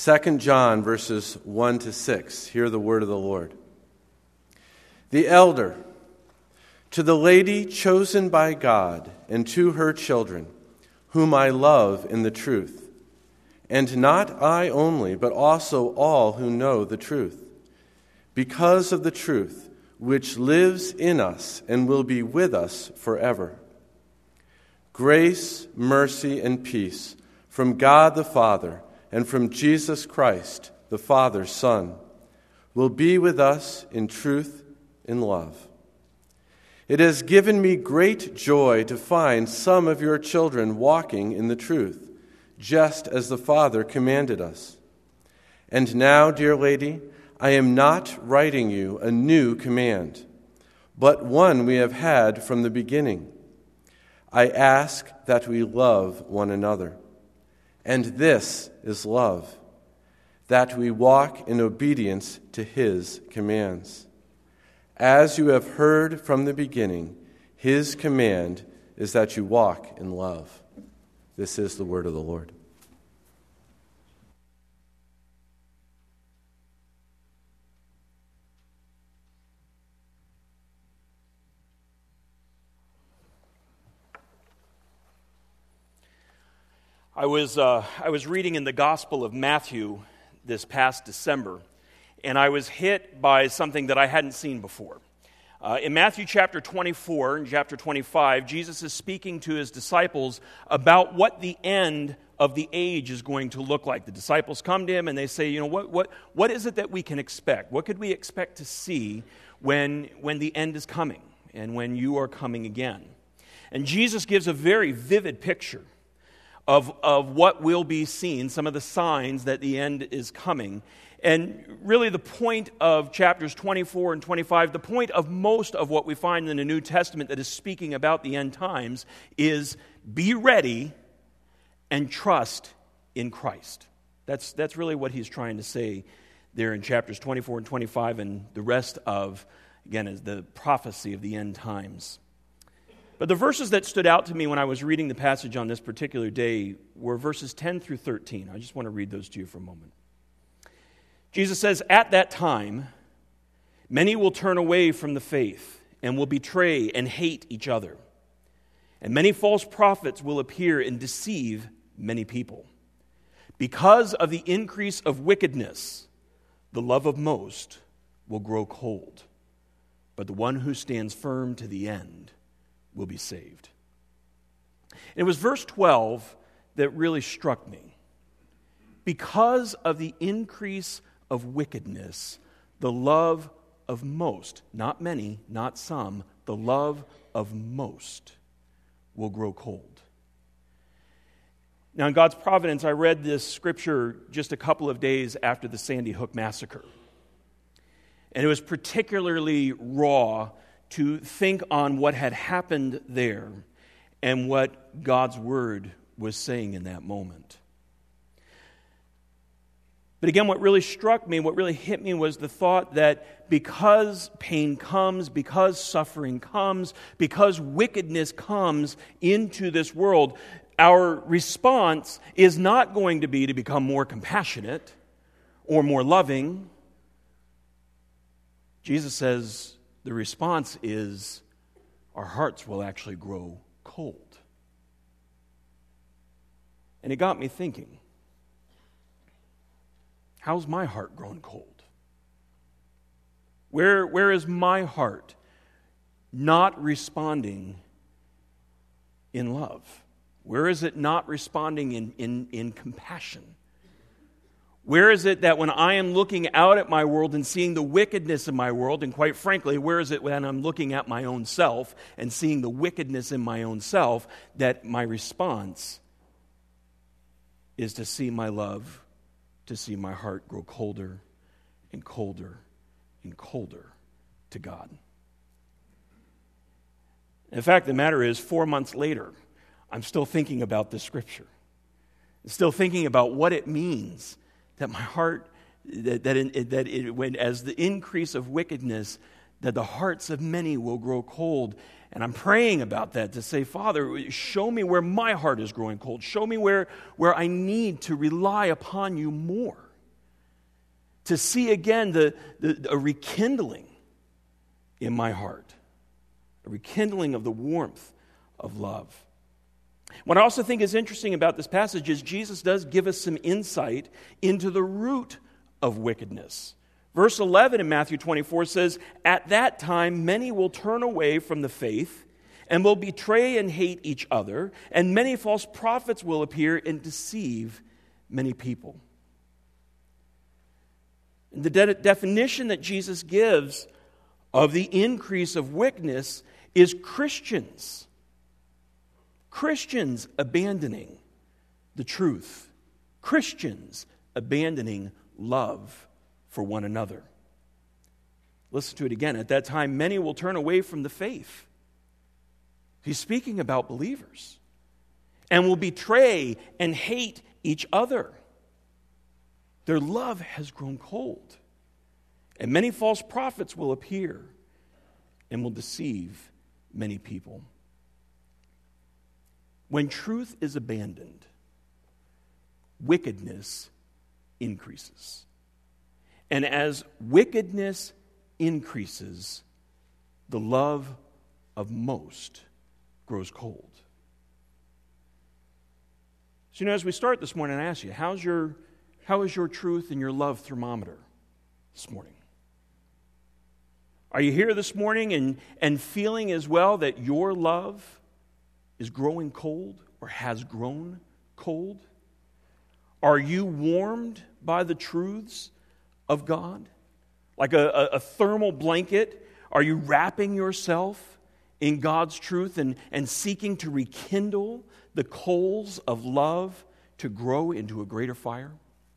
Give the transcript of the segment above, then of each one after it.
2 John verses 1 to 6. Hear the word of the Lord. The elder, to the lady chosen by God and to her children, whom I love in the truth, and not I only, but also all who know the truth, because of the truth which lives in us and will be with us forever. Grace, mercy, and peace from God the Father and from Jesus Christ, the Father's Son, will be with us in truth and love. It has given me great joy to find some of your children walking in the truth, just as the Father commanded us. And now, dear lady, I am not writing you a new command, but one we have had from the beginning. I ask that we love one another. And this is love, that we walk in obedience to His commands. As you have heard from the beginning, His command is that you walk in love. This is the word of the Lord. I was reading in the Gospel of Matthew this past December, and I was hit by something that I hadn't seen before. In Matthew chapter 24 and chapter 25, Jesus is speaking to his disciples about what the end of the age is going to look like. The disciples come to him and they say, what is it that we can expect? What could we expect to see when the end is coming and when you are coming again? And Jesus gives a very vivid picture of what will be seen, some of the signs that the end is coming. And really the point of chapters 24 and 25, the point of most of what we find in the New Testament that is speaking about the end times is be ready and trust in Christ. That's really what he's trying to say there in chapters 24 and 25, and the rest of, again, is the prophecy of the end times. But the verses that stood out to me when I was reading the passage on this particular day were verses 10 through 13. I just want to read those to you for a moment. Jesus says, "At that time, many will turn away from the faith and will betray and hate each other. And many false prophets will appear and deceive many people. Because of the increase of wickedness, the love of most will grow cold. But the one who stands firm to the end will be saved." And it was verse 12 that really struck me. Because of the increase of wickedness, the love of most, not many, not some, the love of most will grow cold. Now, in God's providence, I read this scripture just a couple of days after the Sandy Hook massacre. And it was particularly raw to think on what had happened there and what God's word was saying in that moment. But again, what really struck me, what really hit me was the thought that because pain comes, because suffering comes, because wickedness comes into this world, our response is not going to be to become more compassionate or more loving. Jesus says the response is our hearts will actually grow cold. And it got me thinking, how's my heart grown cold? Where is my heart not responding in love? Where is it not responding in compassion? Where is it that when I am looking out at my world and seeing the wickedness in my world, and quite frankly, where is it when I'm looking at my own self and seeing the wickedness in my own self, that my response is to see my love, to see my heart grow colder and colder and colder to God? In fact, the matter is, 4 months later, I'm still thinking about this scripture. I'm still thinking about what it means that my heart, when as the increase of wickedness, that the hearts of many will grow cold. And I'm praying about that to say, Father, show me where my heart is growing cold. Show me where I need to rely upon you more. to see again a rekindling in my heart, a rekindling of the warmth of love. What I also think is interesting about this passage is Jesus does give us some insight into the root of wickedness. Verse 11 in Matthew 24 says, "At that time many will turn away from the faith and will betray and hate each other, and many false prophets will appear and deceive many people." The definition that Jesus gives of the increase of wickedness is Christians abandoning the truth, Christians abandoning love for one another. Listen to it again. At that time, many will turn away from the faith. He's speaking about believers, and will betray and hate each other. Their love has grown cold, and many false prophets will appear and will deceive many people. When truth is abandoned, wickedness increases. And as wickedness increases, the love of most grows cold. So, as we start this morning, I ask you, how is your truth and your love thermometer this morning? Are you here this morning and feeling as well that your love is growing cold or has grown cold? Are you warmed by the truths of God? Like a thermal blanket, are you wrapping yourself in God's truth and seeking to rekindle the coals of love to grow into a greater fire?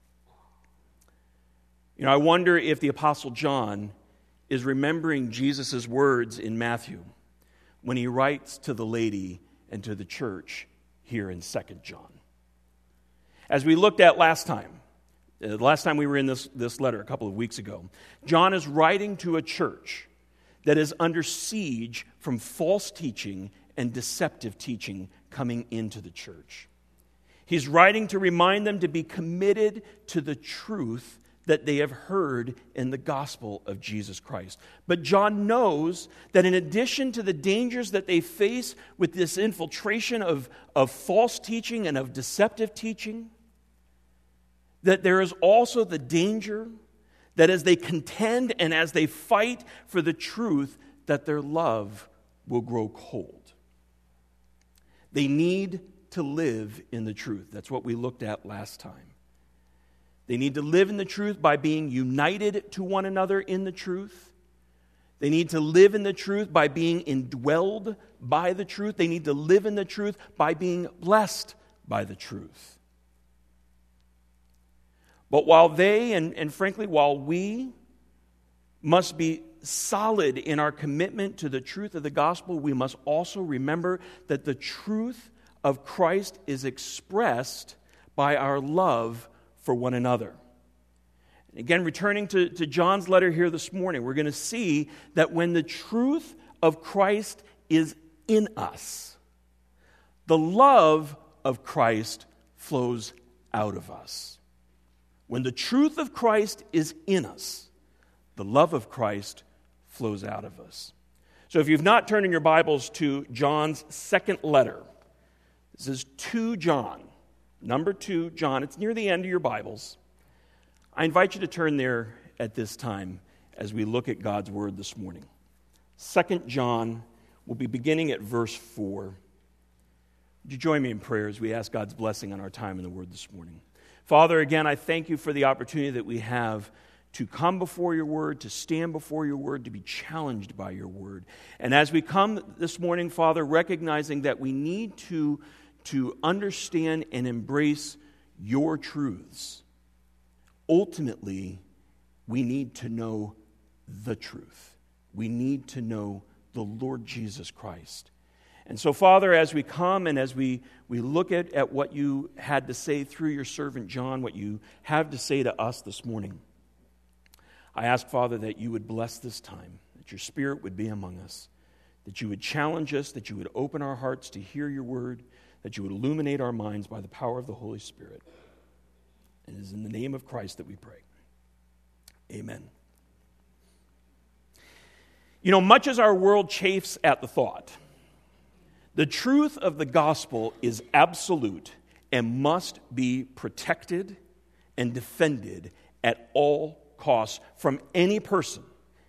I wonder if the Apostle John is remembering Jesus' words in Matthew when he writes to the lady and to the church here in 2 John. As we looked at last time we were in this letter a couple of weeks ago, John is writing to a church that is under siege from false teaching and deceptive teaching coming into the church. He's writing to remind them to be committed to the truth that they have heard in the gospel of Jesus Christ. But John knows that in addition to the dangers that they face with this infiltration of false teaching and of deceptive teaching, that there is also the danger that as they contend and as they fight for the truth, that their love will grow cold. They need to live in the truth. That's what we looked at last time. They need to live in the truth by being united to one another in the truth. They need to live in the truth by being indwelled by the truth. They need to live in the truth by being blessed by the truth. But while they, and frankly, while we must be solid in our commitment to the truth of the gospel, we must also remember that the truth of Christ is expressed by our love for one another. Again, returning to John's letter here this morning, we're going to see that when the truth of Christ is in us, the love of Christ flows out of us. When the truth of Christ is in us, the love of Christ flows out of us. So if you've not turned in your Bibles to John's second letter, this is 2 John. Number 2, John. It's near the end of your Bibles. I invite you to turn there at this time as we look at God's Word this morning. 2 John, we'll be beginning at verse 4. Would you join me in prayer as we ask God's blessing on our time in the Word this morning? Father, again, I thank you for the opportunity that we have to come before your Word, to stand before your Word, to be challenged by your Word. And as we come this morning, Father, recognizing that we need to understand and embrace your truths. Ultimately, we need to know the truth. We need to know the Lord Jesus Christ. And so, Father, as we come and as we look at what you had to say through your servant John, what you have to say to us this morning, I ask, Father, that you would bless this time, that your Spirit would be among us, that you would challenge us, that you would open our hearts to hear your word, that you would illuminate our minds by the power of the Holy Spirit. And it is in the name of Christ that we pray. Amen. You know, much as our world chafes at the thought, the truth of the gospel is absolute and must be protected and defended at all costs from any person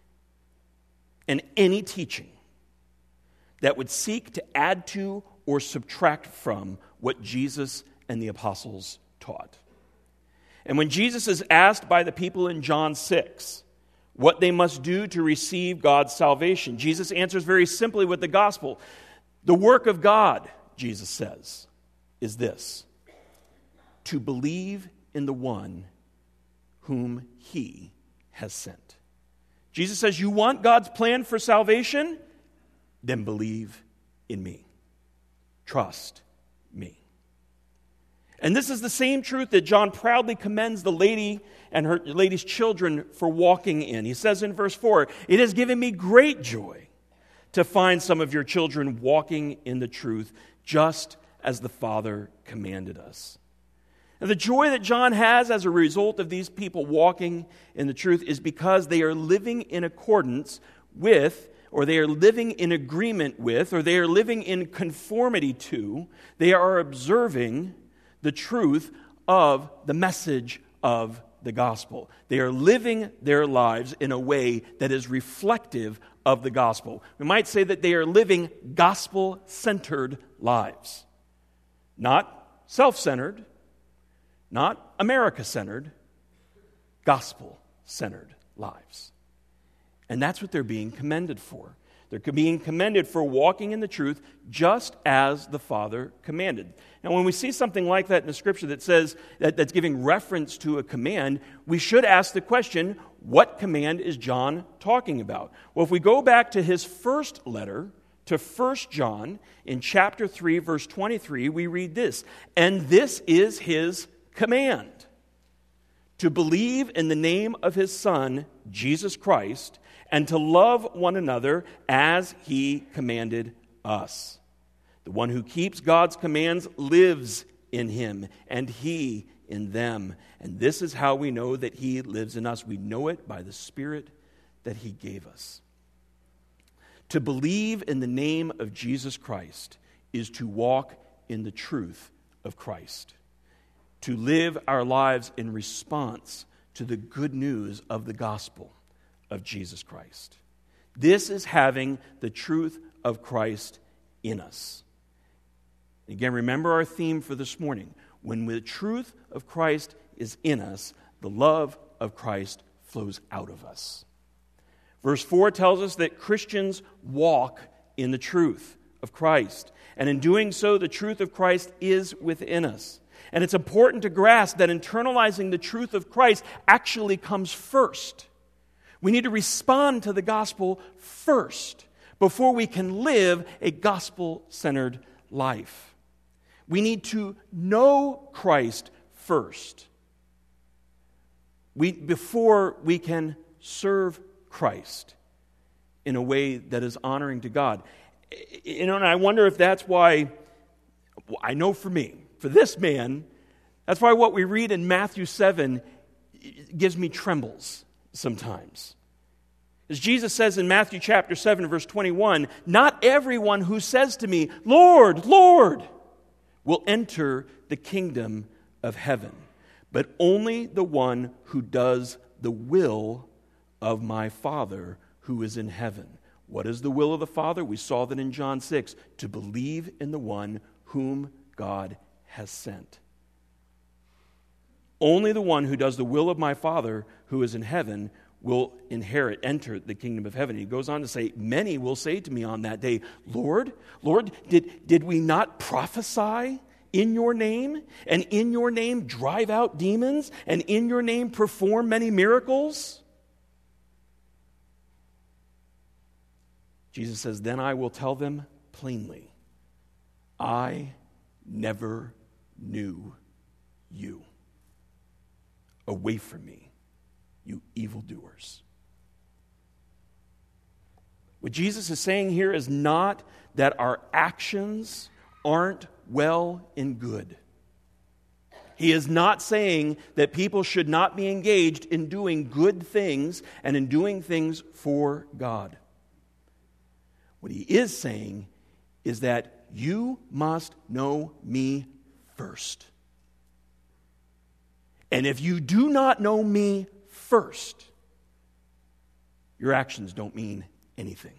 and any teaching that would seek to add to or subtract from what Jesus and the apostles taught. And when Jesus is asked by the people in John 6 what they must do to receive God's salvation, Jesus answers very simply with the gospel. The work of God, Jesus says, is this: to believe in the one whom he has sent. Jesus says, you want God's plan for salvation? Then believe in me. Trust me. And this is the same truth that John proudly commends the lady and her lady's children for walking in. He says in verse 4, it has given me great joy to find some of your children walking in the truth, just as the Father commanded us. And the joy that John has as a result of these people walking in the truth is because they are living in accordance with, or they are living in agreement with, or they are living in conformity to, they are observing the truth of the message of the gospel. They are living their lives in a way that is reflective of the gospel. We might say that they are living gospel-centered lives. Not self-centered, not America-centered, gospel-centered lives. And that's what they're being commended for. They're being commended for walking in the truth just as the Father commanded. Now, when we see something like that in the Scripture that says that's giving reference to a command, we should ask the question, what command is John talking about? Well, if we go back to his first letter, to 1 John, in chapter 3, verse 23, we read this, and this is his command, to believe in the name of his Son, Jesus Christ, and to love one another as he commanded us. The one who keeps God's commands lives in him, and he in them. And this is how we know that he lives in us. We know it by the Spirit that he gave us. To believe in the name of Jesus Christ is to walk in the truth of Christ. To live our lives in response to the good news of the gospel of Jesus Christ. This is having the truth of Christ in us. Again, remember our theme for this morning. When the truth of Christ is in us, the love of Christ flows out of us. Verse 4 tells us that Christians walk in the truth of Christ. And in doing so, the truth of Christ is within us. And it's important to grasp that internalizing the truth of Christ actually comes first. We need to respond to the gospel first before we can live a gospel-centered life. We need to know Christ first before we can serve Christ in a way that is honoring to God. You know, and I wonder if that's why, I know for me, for this man, that's why what we read in Matthew 7 gives me trembles sometimes. As Jesus says in Matthew chapter 7, verse 21, not everyone who says to me, Lord, Lord, will enter the kingdom of heaven, but only the one who does the will of my Father who is in heaven. What is the will of the Father? We saw that in John 6, to believe in the one whom God has sent. Only the one who does the will of my Father who is in heaven will enter the kingdom of heaven. He goes on to say, many will say to me on that day, Lord, Lord, did we not prophesy in your name, and in your name drive out demons, and in your name perform many miracles? Jesus says, then I will tell them plainly, I never knew you. Away from me, you evildoers. What Jesus is saying here is not that our actions aren't well and good. He is not saying that people should not be engaged in doing good things and in doing things for God. What he is saying is that you must know me first. And if you do not know me first, your actions don't mean anything.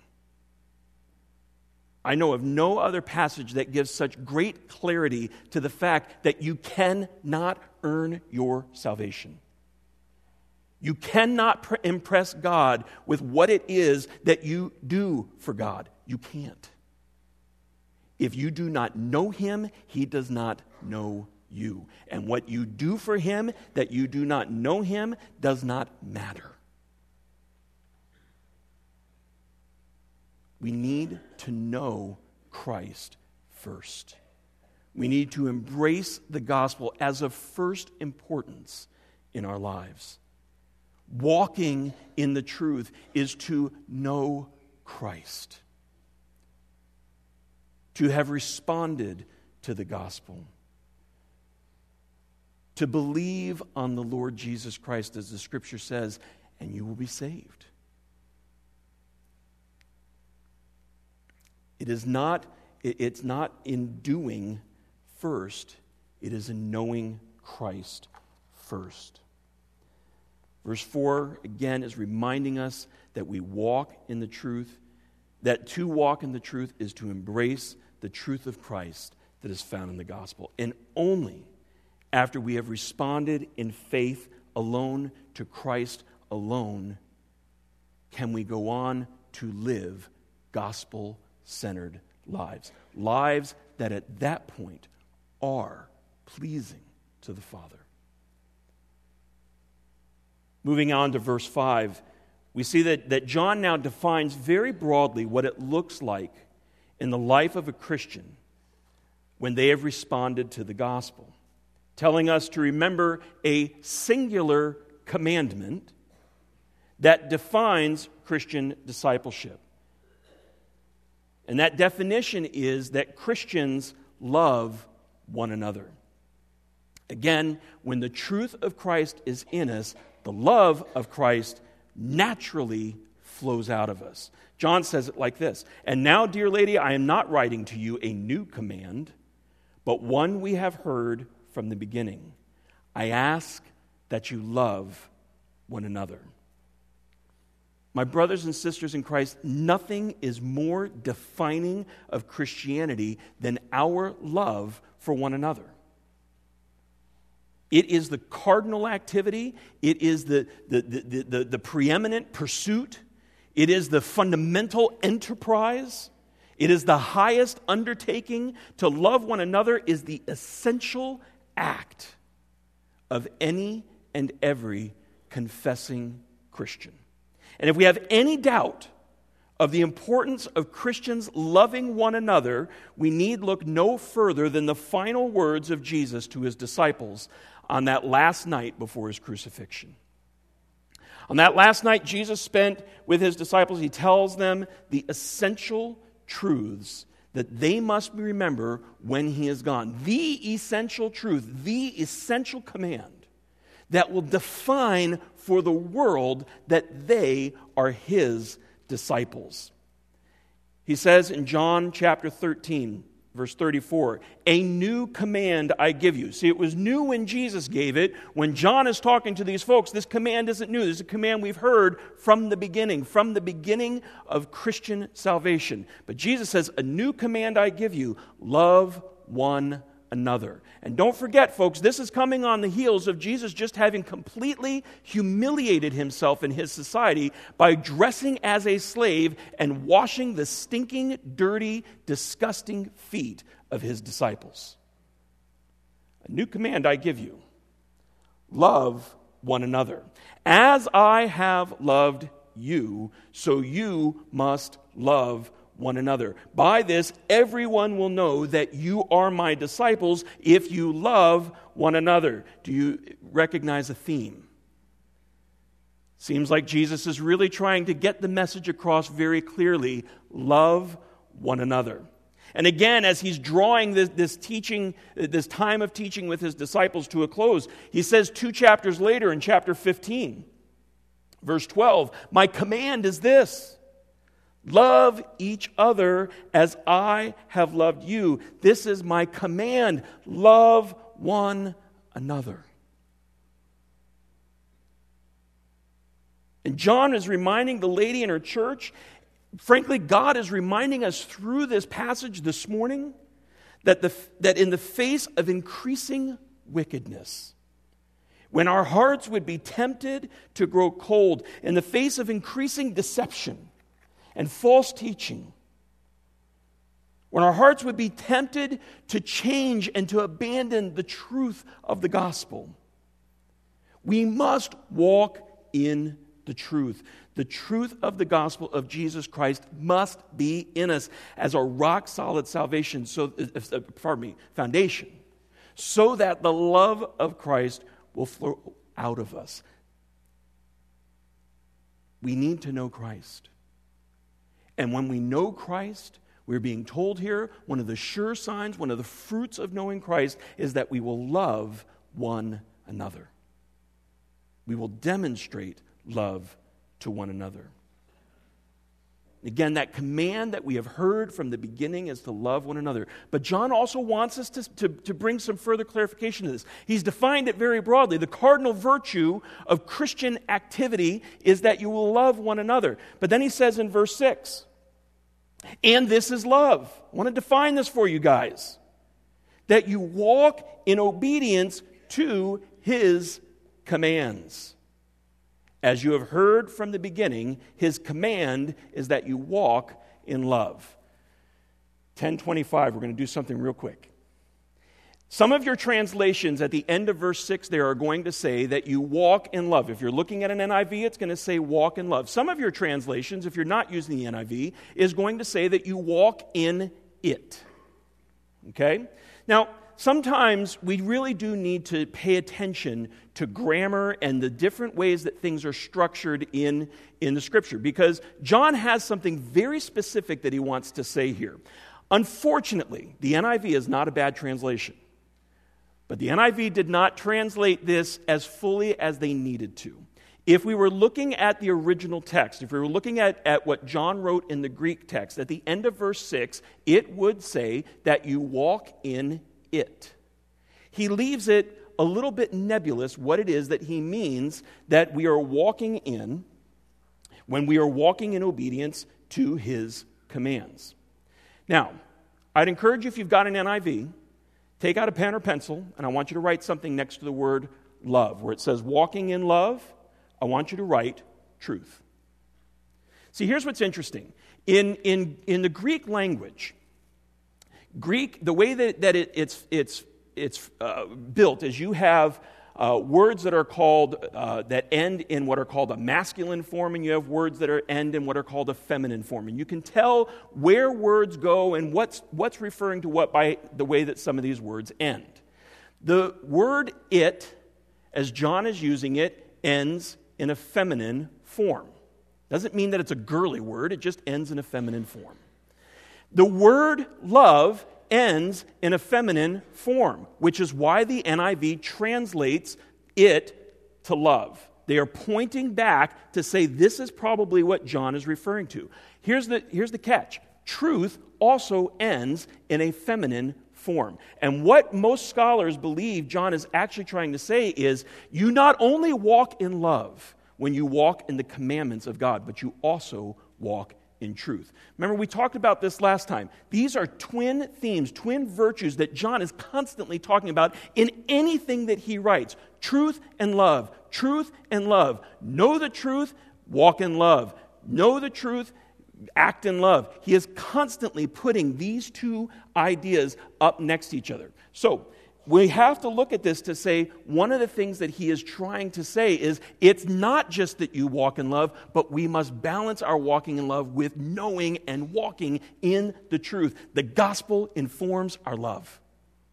I know of no other passage that gives such great clarity to the fact that you cannot earn your salvation. You cannot impress God with what it is that you do for God. You can't. If you do not know Him, He does not know you. And what you do for Him that you do not know Him does not matter. We need to know Christ first. We need to embrace the gospel as of first importance in our lives. Walking in the truth is to know Christ, to have responded to the gospel, to believe on the Lord Jesus Christ, as the Scripture says, and you will be saved. It's not in doing first, it is in knowing Christ first. Verse 4, again, is reminding us that we walk in the truth, that to walk in the truth is to embrace the truth of Christ that is found in the gospel. And only after we have responded in faith alone to Christ alone can we go on to live gospel-centered lives. Lives that at that point are pleasing to the Father. Moving on to verse 5, we see that John now defines very broadly what it looks like in the life of a Christian when they have responded to the gospel, telling us to remember a singular commandment that defines Christian discipleship. And that definition is that Christians love one another. Again, when the truth of Christ is in us, the love of Christ naturally flows out of us. John says it like this, "And now, dear lady, I am not writing to you a new command, but one we have heard from the beginning. I ask that you love one another." My brothers and sisters in Christ, nothing is more defining of Christianity than our love for one another. It is the cardinal activity. It is the preeminent pursuit. It is the fundamental enterprise. It is the highest undertaking. To love one another is the essential act of any and every confessing Christian. And if we have any doubt of the importance of Christians loving one another, we need look no further than the final words of Jesus to his disciples on that last night before his crucifixion. On that last night Jesus spent with his disciples, he tells them the essential truths that they must remember when he is gone. The essential truth, the essential command that will define for the world that they are his disciples. He says in John chapter 13, verse 34, "A new command I give you." See, it was new when Jesus gave it. When John is talking to these folks, this command isn't new. This is a command we've heard from the beginning of Christian salvation. But Jesus says, "A new command I give you, love one another." And don't forget, folks, this is coming on the heels of Jesus just having completely humiliated himself in his society by dressing as a slave and washing the stinking, dirty, disgusting feet of his disciples. "A new command I give you, love one another. As I have loved you, so you must love one another. By this, everyone will know that you are my disciples if you love one another." Do you recognize a theme? Seems like Jesus is really trying to get the message across very clearly. Love one another. And again, as he's drawing this teaching, this time of teaching with his disciples to a close, he says 2 chapters later in chapter 15, verse 12, "My command is this: love each other as I have loved you. This is my command. Love one another." And John is reminding the lady in her church, frankly, God is reminding us through this passage this morning that in the face of increasing wickedness, when our hearts would be tempted to grow cold, in the face of increasing deception and false teaching, when our hearts would be tempted to change and to abandon the truth of the gospel, we must walk in the truth. The truth of the gospel of Jesus Christ must be in us as a rock-solid foundation, so that the love of Christ will flow out of us. We need to know Christ. And when we know Christ, we're being told here, one of the sure signs, one of the fruits of knowing Christ is that we will love one another. We will demonstrate love to one another. Again, that command that we have heard from the beginning is to love one another. But John also wants us to bring some further clarification to this. He's defined it very broadly. The cardinal virtue of Christian activity is that you will love one another. But then he says in verse 6, "And this is love." I want to define this for you guys. That you walk in obedience to his commands. As you have heard from the beginning, his command is that you walk in love. 10:25, we're going to do something real quick. Some of your translations at the end of verse 6 there are going to say that you walk in love. If you're looking at an NIV, it's going to say walk in love. Some of your translations, if you're not using the NIV, is going to say that you walk in it. Okay? Now, sometimes we really do need to pay attention to grammar and the different ways that things are structured in the Scripture, because John has something very specific that he wants to say here. Unfortunately, the NIV is not a bad translation, but the NIV did not translate this as fully as they needed to. If we were looking at the original text, if we were looking at what John wrote in the Greek text, at the end of verse 6, it would say that you walk in it. He leaves it a little bit nebulous what it is that he means that we are walking in when we are walking in obedience to his commands. Now, I'd encourage you, if you've got an NIV, take out a pen or pencil, and I want you to write something next to the word love. Where it says walking in love, I want you to write truth. See, here's what's interesting. In the Greek language, the way that it's built is you have words that are called, that end in what are called a masculine form, and you have words that end in what are called a feminine form. And you can tell where words go and what's referring to what by the way that some of these words end. The word it, as John is using it, ends in a feminine form. Doesn't mean that it's a girly word, it just ends in a feminine form. The word love ends in a feminine form, which is why the NIV translates it to love. They are pointing back to say this is probably what John is referring to. Here's the catch. Truth also ends in a feminine form. And what most scholars believe John is actually trying to say is you not only walk in love when you walk in the commandments of God, but you also walk in truth. Remember, we talked about this last time. These are twin themes, twin virtues that John is constantly talking about in anything that he writes. Truth and love. Truth and love. Know the truth, walk in love. Know the truth, act in love. He is constantly putting these two ideas up next to each other. So, we have to look at this to say one of the things that he is trying to say is it's not just that you walk in love, but we must balance our walking in love with knowing and walking in the truth. The gospel informs our love.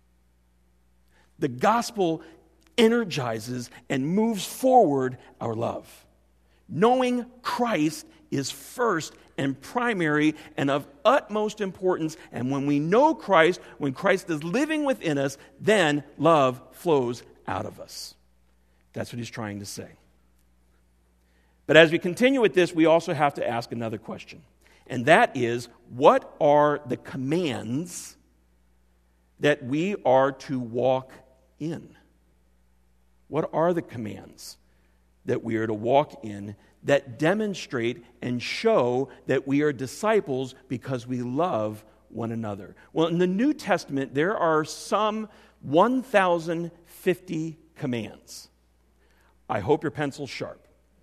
The gospel energizes and moves forward our love. Knowing Christ is first and primary and of utmost importance. And when we know Christ, when Christ is living within us, then love flows out of us. That's what he's trying to say. But as we continue with this, we also have to ask another question. And that is, what are the commands that we are to walk in? What are the commands that we are to walk in that demonstrate and show that we are disciples because we love one another? Well, in the New Testament, there are some 1,050 commands. I hope your pencil's sharp.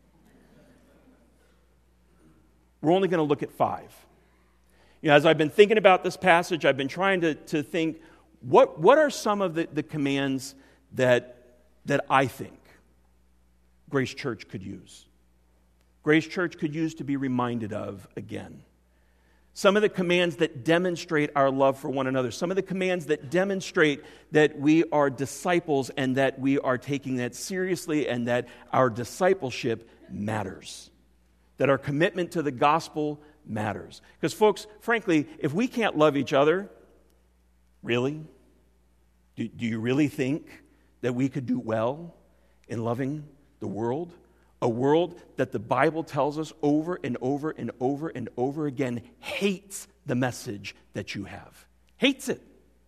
We're only going to look at 5. As I've been thinking about this passage, I've been trying to think, what are some of the commands that I think Grace Church could use? Grace Church could use to be reminded of again. Some of the commands that demonstrate our love for one another. Some of the commands that demonstrate that we are disciples and that we are taking that seriously and that our discipleship matters. That our commitment to the gospel matters. Because folks, frankly, if we can't love each other, really? Do you really think that we could do well in loving the world? A world that the Bible tells us over and over and over and over again hates the message that you have. Hates it.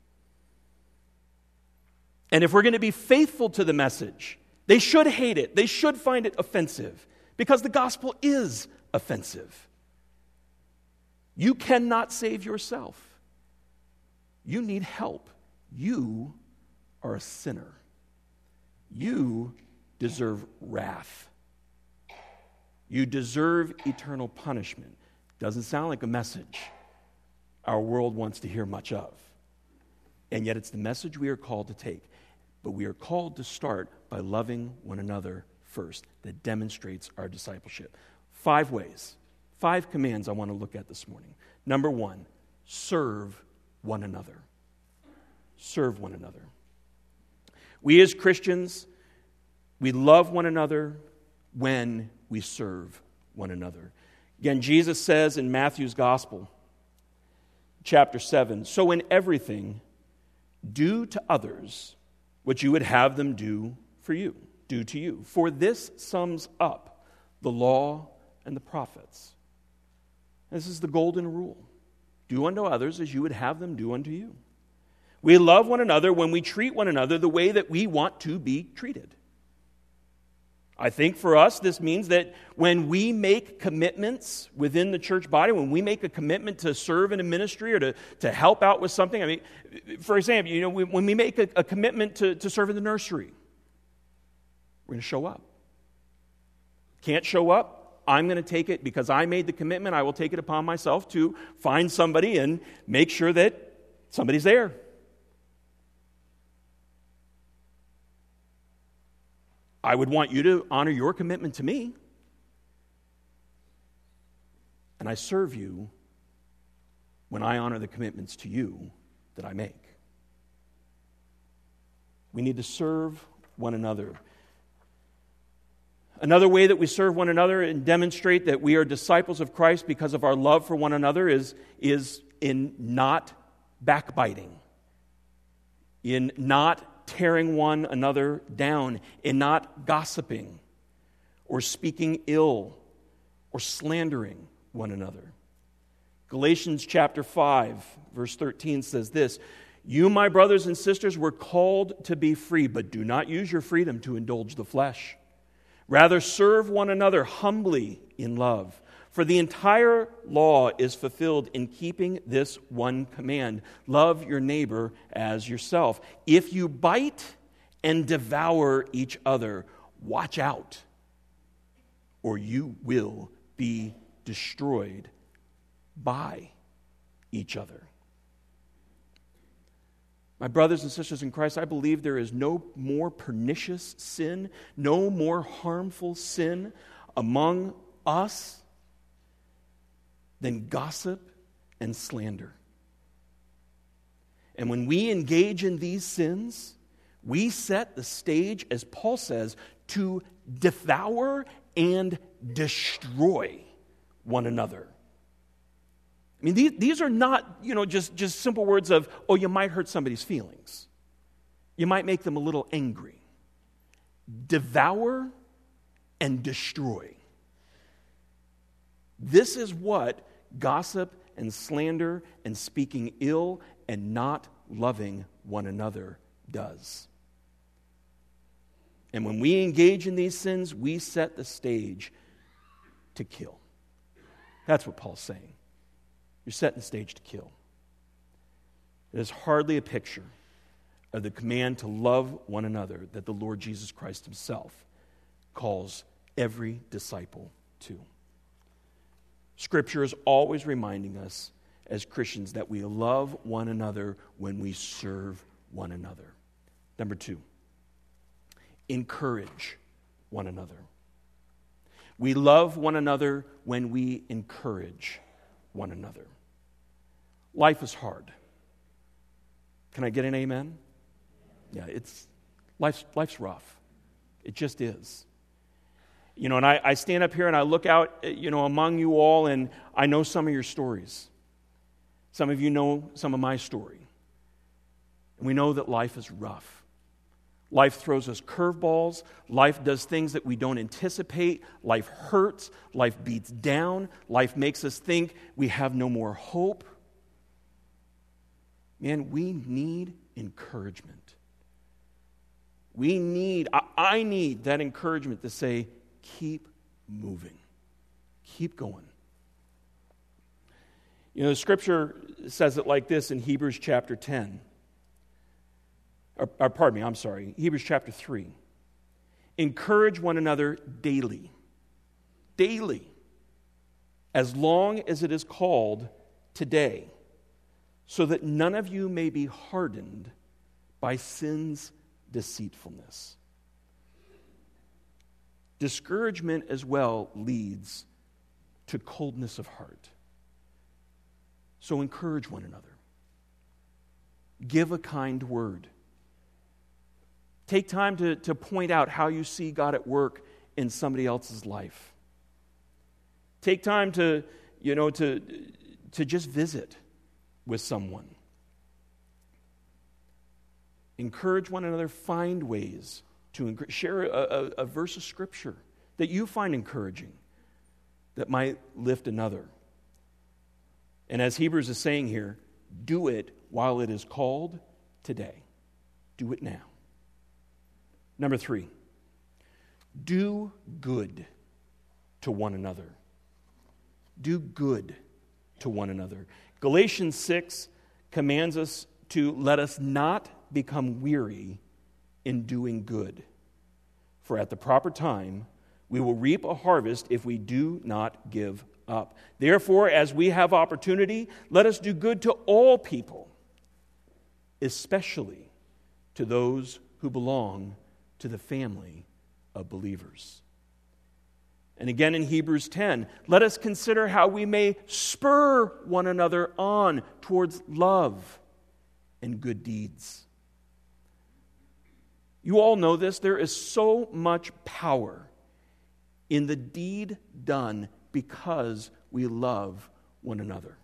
And if we're going to be faithful to the message, they should hate it. They should find it offensive because the gospel is offensive. You cannot save yourself. You need help. You are a sinner. You deserve wrath. You deserve eternal punishment. Doesn't sound like a message our world wants to hear much of. And yet it's the message we are called to take. But we are called to start by loving one another first. That demonstrates our discipleship. 5 ways, 5 commands I want to look at this morning. Number 1, serve one another. Serve one another. We as Christians, we love one another when we serve one another. Again, Jesus says in Matthew's Gospel, chapter 7, so in everything, do to others what you would have them do for you, do to you. For this sums up the law and the prophets. This is the golden rule. Do unto others as you would have them do unto you. We love one another when we treat one another the way that we want to be treated. I think for us, this means that when we make commitments within the church body, when we make a commitment to serve in a ministry or to help out with something, I mean, for example, when we make a commitment to serve in the nursery, we're going to show up. Can't show up? I'm going to take it because I made the commitment. I will take it upon myself to find somebody and make sure that somebody's there. I would want you to honor your commitment to me. And I serve you when I honor the commitments to you that I make. We need to serve one another. Another way that we serve one another and demonstrate that we are disciples of Christ because of our love for one another is in not backbiting, in not tearing one another down, in not gossiping or speaking ill or slandering one another. Galatians chapter 5, verse 13 says this, you, my brothers and sisters, were called to be free, but do not use your freedom to indulge the flesh. Rather, serve one another humbly in love. For the entire law is fulfilled in keeping this one command. Love your neighbor as yourself. If you bite and devour each other, watch out, or you will be destroyed by each other. My brothers and sisters in Christ, I believe there is no more pernicious sin, no more harmful sin among us than gossip and slander. And when we engage in these sins, we set the stage, as Paul says, to devour and destroy one another. I mean, these are not, just simple words of, you might hurt somebody's feelings. You might make them a little angry. Devour and destroy. This is what gossip and slander and speaking ill and not loving one another does. And when we engage in these sins, we set the stage to kill. That's what Paul's saying. You're setting the stage to kill. It is hardly a picture of the command to love one another that the Lord Jesus Christ himself calls every disciple to. Scripture is always reminding us as Christians that we love one another when we serve one another. Number 2, encourage one another. We love one another when we encourage one another. Life is hard. Can I get an amen? Yeah, life's rough. It just is. And I stand up here and I look out, among you all, and I know some of your stories. Some of you know some of my story. And we know that life is rough. Life throws us curveballs. Life does things that we don't anticipate. Life hurts. Life beats down. Life makes us think we have no more hope. Man, we need encouragement. I need that encouragement to say, keep moving. Keep going. The Scripture says it like this in Hebrews chapter 10. Hebrews chapter 3. Encourage one another daily. Daily. As long as it is called today, so that none of you may be hardened by sin's deceitfulness. Discouragement as well leads to coldness of heart. So encourage one another. Give a kind word. Take time to point out how you see God at work in somebody else's life. Take time to just visit with someone. Encourage one another. Find ways to share a verse of Scripture that you find encouraging that might lift another. And as Hebrews is saying here, do it while it is called today. Do it now. Number 3, do good to one another. Do good to one another. Galatians 6 commands us to let us not become weary in doing good. For at the proper time, we will reap a harvest if we do not give up. Therefore, as we have opportunity, let us do good to all people, especially to those who belong to the family of believers. And again in Hebrews 10, let us consider how we may spur one another on towards love and good deeds. You all know this. There is so much power in the deed done because we love one another.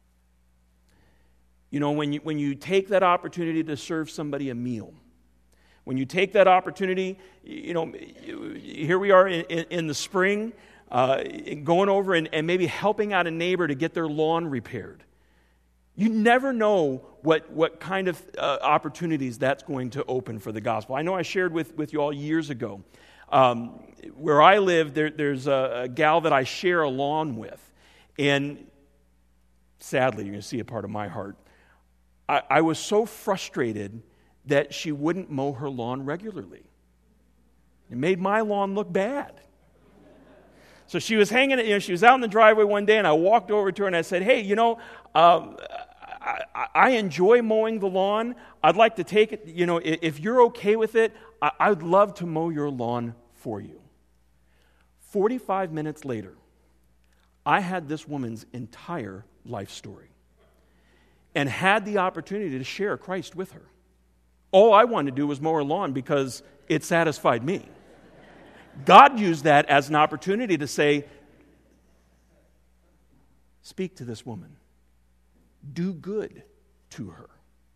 When you take that opportunity to serve somebody a meal, when you take that opportunity, here we are in the spring, going over and maybe helping out a neighbor to get their lawn repaired. You never know what kind of opportunities that's going to open for the gospel. I know I shared with you all years ago. Where I live, there's a gal that I share a lawn with. And sadly, you're going to see a part of my heart. I was so frustrated that she wouldn't mow her lawn regularly. It made my lawn look bad. So she was hanging, she was out in the driveway one day, and I walked over to her and I said, hey, I enjoy mowing the lawn. I'd like to take it, if you're okay with it, I'd love to mow your lawn for you. 45 minutes later, I had this woman's entire life story and had the opportunity to share Christ with her. All I wanted to do was mow her lawn because it satisfied me. God used that as an opportunity to say, speak to this woman. Do good to her.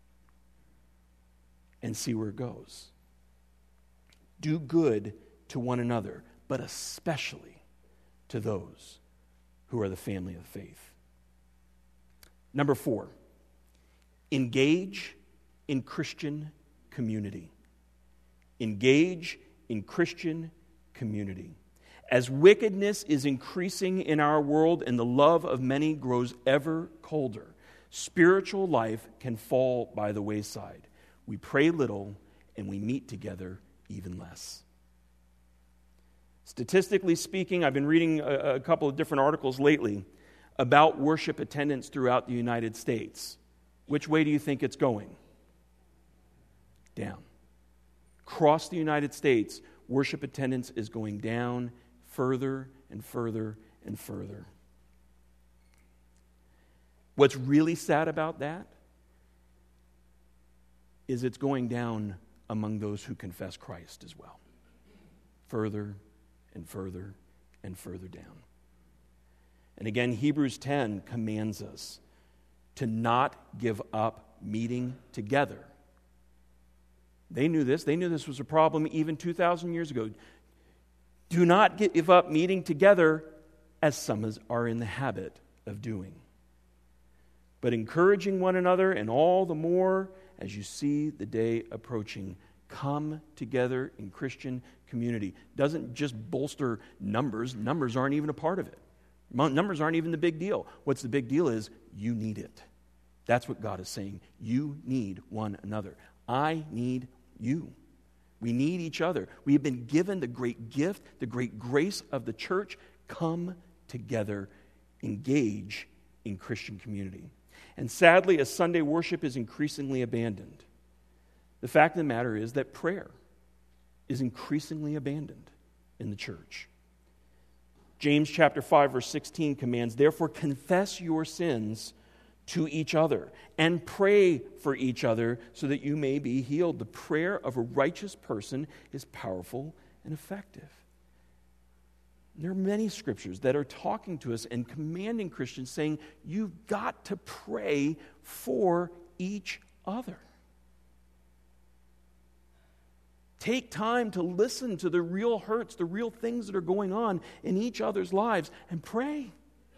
And see where it goes. Do good to one another, but especially to those who are the family of faith. Number 4, engage in Christian community. Engage in Christian community. As wickedness is increasing in our world and the love of many grows ever colder, spiritual life can fall by the wayside. We pray little and we meet together even less. Statistically speaking, I've been reading a couple of different articles lately about worship attendance throughout the United States. Which way do you think it's going? Down. Across the United States, worship attendance is going down further and further and further. What's really sad about that is it's going down among those who confess Christ as well. Further and further and further down. And again, Hebrews 10 commands us to not give up meeting together. They knew this. They knew this was a problem even 2,000 years ago. Do not give up meeting together as some are in the habit of doing, but encouraging one another, and all the more as you see the day approaching. Come together in Christian community. Doesn't just bolster numbers. Numbers aren't even a part of it. Numbers aren't even the big deal. What's the big deal is you need it. That's what God is saying. You need one another. I need you. We need each other. We have been given the great gift, the great grace of the church. Come together. Engage in Christian community. And sadly, as Sunday worship is increasingly abandoned, the fact of the matter is that prayer is increasingly abandoned in the church. James chapter 5, verse 16 commands, therefore confess your sins to each other and pray for each other so that you may be healed. The prayer of a righteous person is powerful and effective. There are many scriptures that are talking to us and commanding Christians, saying, you've got to pray for each other. Take time to listen to the real hurts, the real things that are going on in each other's lives, and pray.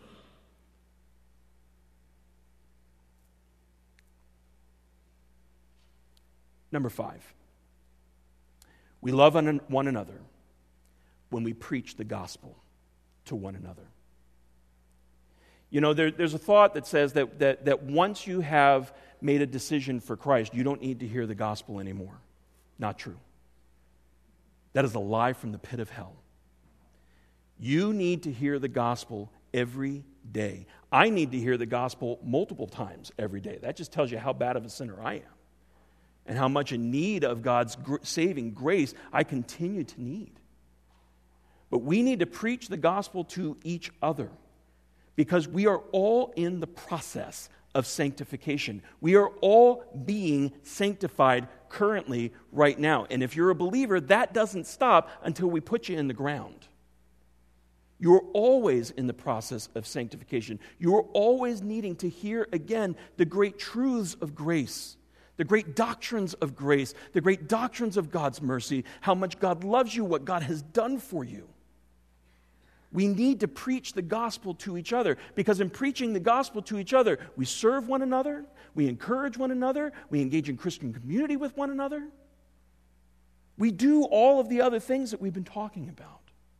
Number 5, we love one another when we preach the gospel to one another. You know, there's a thought that says that once you have made a decision for Christ, you don't need to hear the gospel anymore. Not true. That is a lie from the pit of hell. You need to hear the gospel every day. I need to hear the gospel multiple times every day. That just tells you how bad of a sinner I am and how much in need of God's saving grace I continue to need. But we need to preach the gospel to each other because we are all in the process of sanctification. We are all being sanctified currently right now. And if you're a believer, that doesn't stop until we put you in the ground. You're always in the process of sanctification. You're always needing to hear again the great truths of grace, the great doctrines of grace, the great doctrines of God's mercy, how much God loves you, what God has done for you. We need to preach the gospel to each other because in preaching the gospel to each other, we serve one another, we encourage one another, we engage in Christian community with one another. We do all of the other things that we've been talking about.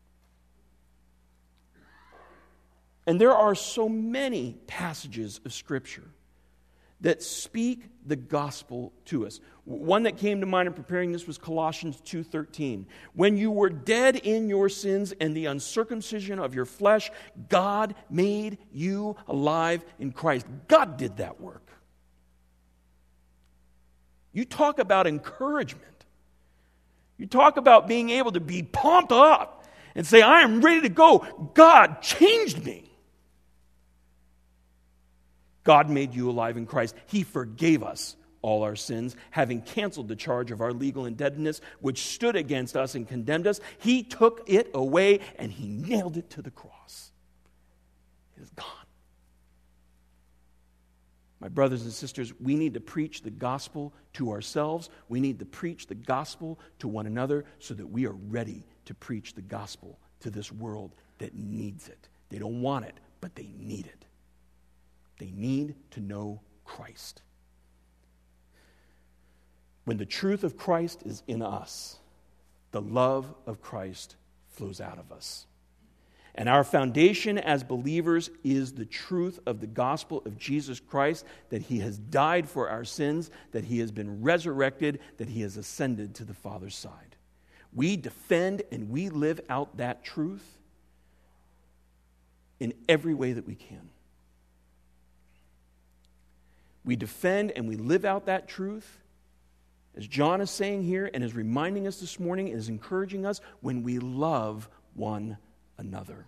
And there are so many passages of Scripture that speak the gospel to us. One that came to mind in preparing this was Colossians 2:13. When you were dead in your sins and the uncircumcision of your flesh, God made you alive in Christ. God did that work. You talk about encouragement. You talk about being able to be pumped up and say, I am ready to go. God changed me. God made you alive in Christ. He forgave us all our sins, having canceled the charge of our legal indebtedness, which stood against us and condemned us. He took it away and he nailed it to the cross. It is gone. My brothers and sisters, we need to preach the gospel to ourselves. We need to preach the gospel to one another so that we are ready to preach the gospel to this world that needs it. They don't want it, but they need it. They need to know Christ. When the truth of Christ is in us, the love of Christ flows out of us. And our foundation as believers is the truth of the gospel of Jesus Christ, that he has died for our sins, that he has been resurrected, that he has ascended to the Father's side. We defend and we live out that truth in every way that we can. We defend and we live out that truth, as John is saying here and is reminding us this morning, is encouraging us when we love one another.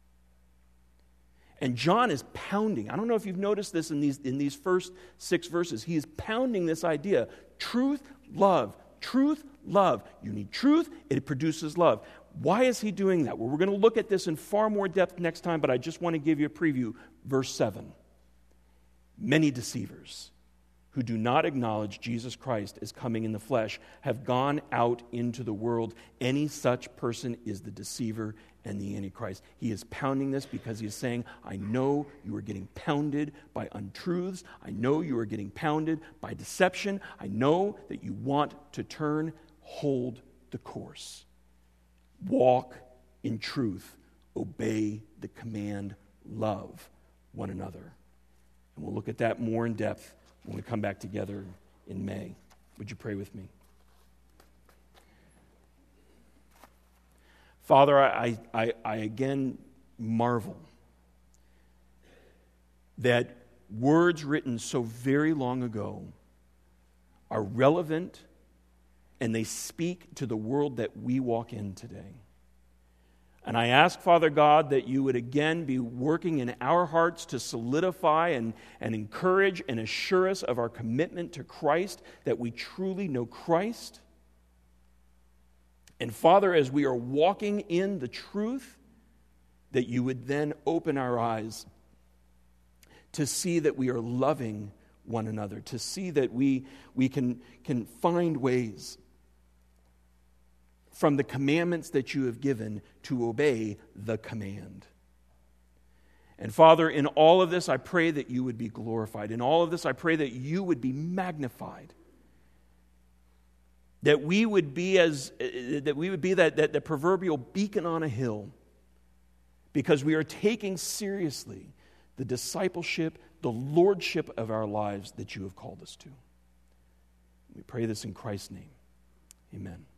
And John is pounding. I don't know if you've noticed this in these first 6 verses. He is pounding this idea. Truth, love. Truth, love. You need truth, it produces love. Why is he doing that? Well, we're going to look at this in far more depth next time, but I just want to give you a preview. Verse 7. Many deceivers who do not acknowledge Jesus Christ as coming in the flesh have gone out into the world. Any such person is the deceiver and the Antichrist. He is pounding this because he is saying, I know you are getting pounded by untruths. I know you are getting pounded by deception. I know that you want to turn. Hold the course. Walk in truth. Obey the command. Love one another. And we'll look at that more in depth when we come back together in May. Would you pray with me? Father, I again marvel that words written so very long ago are relevant and they speak to the world that we walk in today. And I ask, Father God, that you would again be working in our hearts to solidify and encourage and assure us of our commitment to Christ, that we truly know Christ. And Father, as we are walking in the truth, that you would then open our eyes to see that we are loving one another, to see that we can find ways from the commandments that you have given to obey the command. And Father, in all of this, I pray that you would be glorified. In all of this, I pray that you would be magnified. That we would be that proverbial beacon on a hill, because we are taking seriously the discipleship, the lordship of our lives that you have called us to. We pray this in Christ's name. Amen.